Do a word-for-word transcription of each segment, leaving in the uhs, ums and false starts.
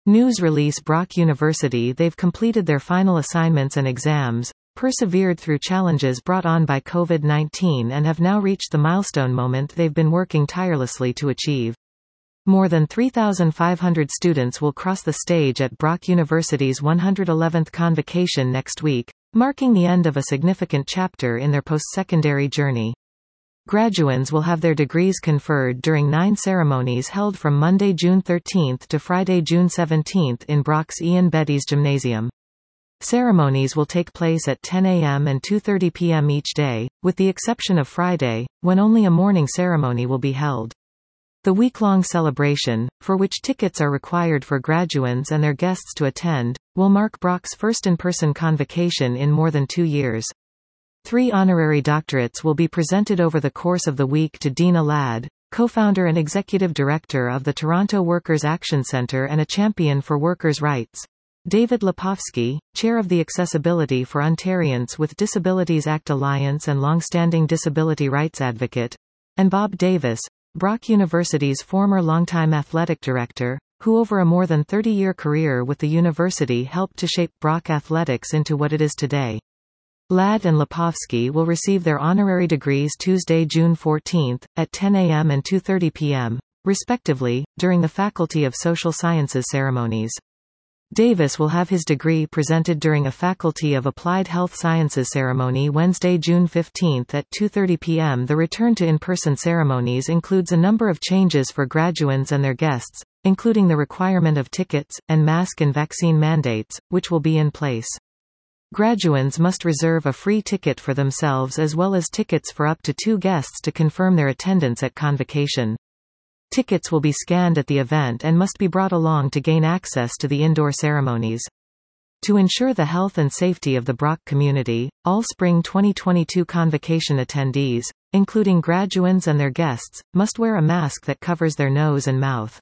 News release Brock University. They've completed their final assignments and exams, persevered through challenges brought on by COVID nineteen and have now reached the milestone moment they've been working tirelessly to achieve. More than three thousand five hundred students will cross the stage at Brock University's one hundred eleventh convocation next week, marking the end of a significant chapter in their post-secondary journey. Graduands will have their degrees conferred during nine ceremonies held from Monday, June thirteenth to Friday, June seventeenth in Brock's Ian Betty's Gymnasium. Ceremonies will take place at ten a m and two thirty p m each day, with the exception of Friday, when only a morning ceremony will be held. The week-long celebration, for which tickets are required for graduands and their guests to attend, will mark Brock's first in-person convocation in more than two years. Three honorary doctorates will be presented over the course of the week to Dina Ladd, co-founder and executive director of the Toronto Workers' Action Centre and a champion for workers' rights; David Lepofsky, chair of the Accessibility for Ontarians with Disabilities Act Alliance and long-standing disability rights advocate; and Bob Davis, Brock University's former longtime athletic director, who over a more than thirty-year career with the university helped to shape Brock athletics into what it is today. Ladd and Lepofsky will receive their honorary degrees Tuesday, June fourteenth, at ten a m and two thirty p m, respectively, during the Faculty of Social Sciences ceremonies. Davis will have his degree presented during a Faculty of Applied Health Sciences ceremony Wednesday, June fifteenth at two thirty p m The return to in-person ceremonies includes a number of changes for graduands and their guests, including the requirement of tickets, and mask and vaccine mandates, which will be in place. Graduands must reserve a free ticket for themselves as well as tickets for up to two guests to confirm their attendance at convocation. Tickets will be scanned at the event and must be brought along to gain access to the indoor ceremonies. To ensure the health and safety of the Brock community, all spring twenty twenty-two convocation attendees, including graduands and their guests, must wear a mask that covers their nose and mouth.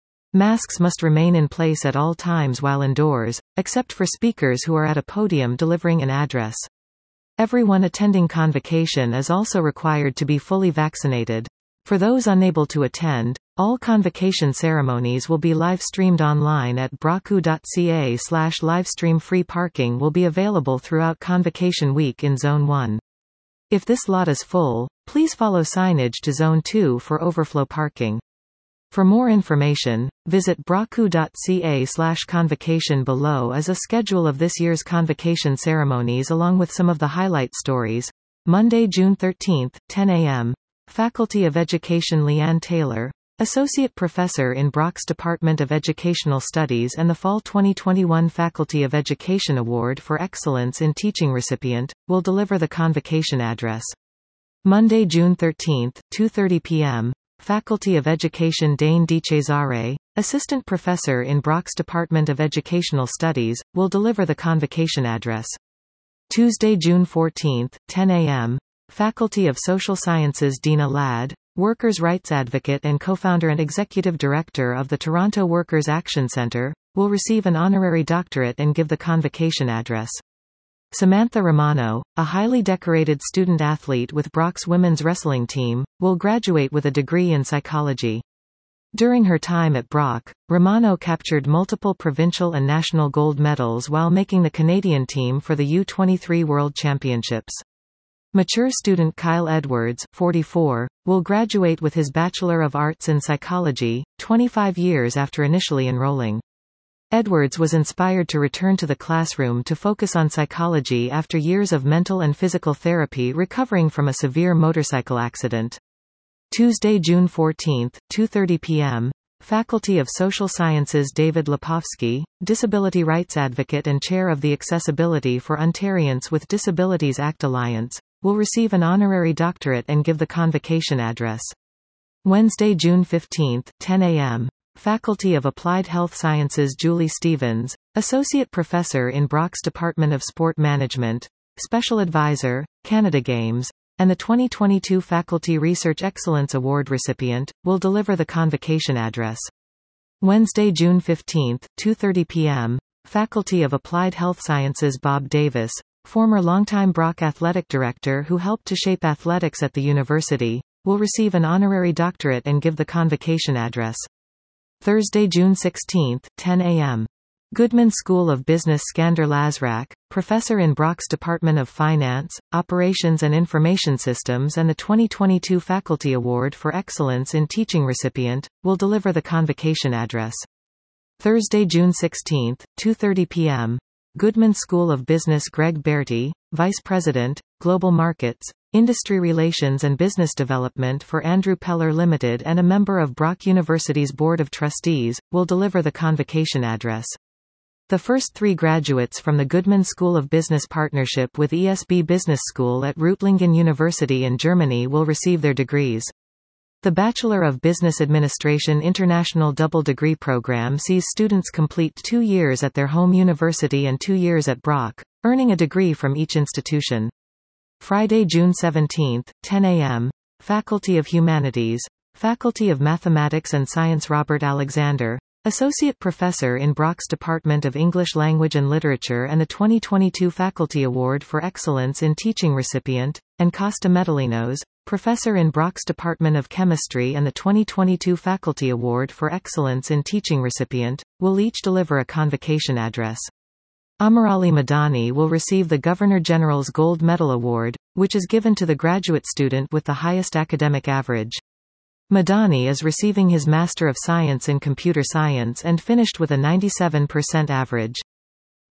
Masks must remain in place at all times while indoors, except for speakers who are at a podium delivering an address. Everyone attending convocation is also required to be fully vaccinated. For those unable to attend, all convocation ceremonies will be live-streamed online at brocku dot c a slash livestream. Free parking will be available throughout convocation week in Zone one. If this lot is full, please follow signage to Zone two for overflow parking. For more information, visit brocku dot c a slash convocation. Below is a schedule of this year's convocation ceremonies along with some of the highlight stories. Monday, June thirteenth, ten a m Faculty of Education Leanne Taylor, Associate Professor in Brock's Department of Educational Studies and the Fall twenty twenty-one Faculty of Education Award for Excellence in Teaching recipient, will deliver the convocation address. Monday, June thirteenth, two thirty p m Faculty of Education Dane DeCesare, Assistant Professor in Brock's Department of Educational Studies, will deliver the convocation address. Tuesday, June fourteenth, ten a m Faculty of Social Sciences Dina Ladd, workers' rights advocate and co-founder and executive director of the Toronto Workers' Action Centre, will receive an honorary doctorate and give the convocation address. Samantha Romano, a highly decorated student athlete with Brock's women's wrestling team, will graduate with a degree in psychology. During her time at Brock, Romano captured multiple provincial and national gold medals while making the Canadian team for the U twenty-three World Championships. Mature student Kyle Edwards, forty-four, will graduate with his Bachelor of Arts in Psychology, twenty-five years after initially enrolling. Edwards was inspired to return to the classroom to focus on psychology after years of mental and physical therapy recovering from a severe motorcycle accident. Tuesday, June fourteenth, two thirty p m Faculty of Social Sciences David Lepofsky, disability rights advocate and chair of the Accessibility for Ontarians with Disabilities Act Alliance, will receive an honorary doctorate and give the convocation address. Wednesday, June fifteenth, ten a m Faculty of Applied Health Sciences Julie Stevens, Associate Professor in Brock's Department of Sport Management, Special Advisor, Canada Games, and the twenty twenty-two Faculty Research Excellence Award recipient, will deliver the convocation address. Wednesday, June fifteenth, two thirty p m Faculty of Applied Health Sciences Bob Davis, former longtime Brock athletic director who helped to shape athletics at the university, will receive an honorary doctorate and give the convocation address. Thursday, June sixteenth, ten a m Goodman School of Business Skander Lazrak, professor in Brock's Department of Finance, Operations and Information Systems and the twenty twenty-two Faculty Award for Excellence in Teaching recipient, will deliver the convocation address. Thursday, June sixteenth, two thirty p m Goodman School of Business Greg Bertie, Vice President, Global Markets, Industry Relations and Business Development for Andrew Peller Limited and a member of Brock University's Board of Trustees, will deliver the convocation address. The first three graduates from the Goodman School of Business partnership with E S B Business School at Reutlingen University in Germany will receive their degrees. The Bachelor of Business Administration International Double Degree Program sees students complete two years at their home university and two years at Brock, earning a degree from each institution. Friday, June seventeenth, ten a m Faculty of Humanities, Faculty of Mathematics and Science Robert Alexander, Associate Professor in Brock's Department of English Language and Literature and the twenty twenty-two Faculty Award for Excellence in Teaching recipient, and Costa Medalinos, Professor in Brock's Department of Chemistry and the twenty twenty-two Faculty Award for Excellence in Teaching recipient, will each deliver a convocation address. Amirali Madani will receive the Governor-General's Gold Medal Award, which is given to the graduate student with the highest academic average. Madani is receiving his Master of Science in Computer Science and finished with a ninety-seven percent average.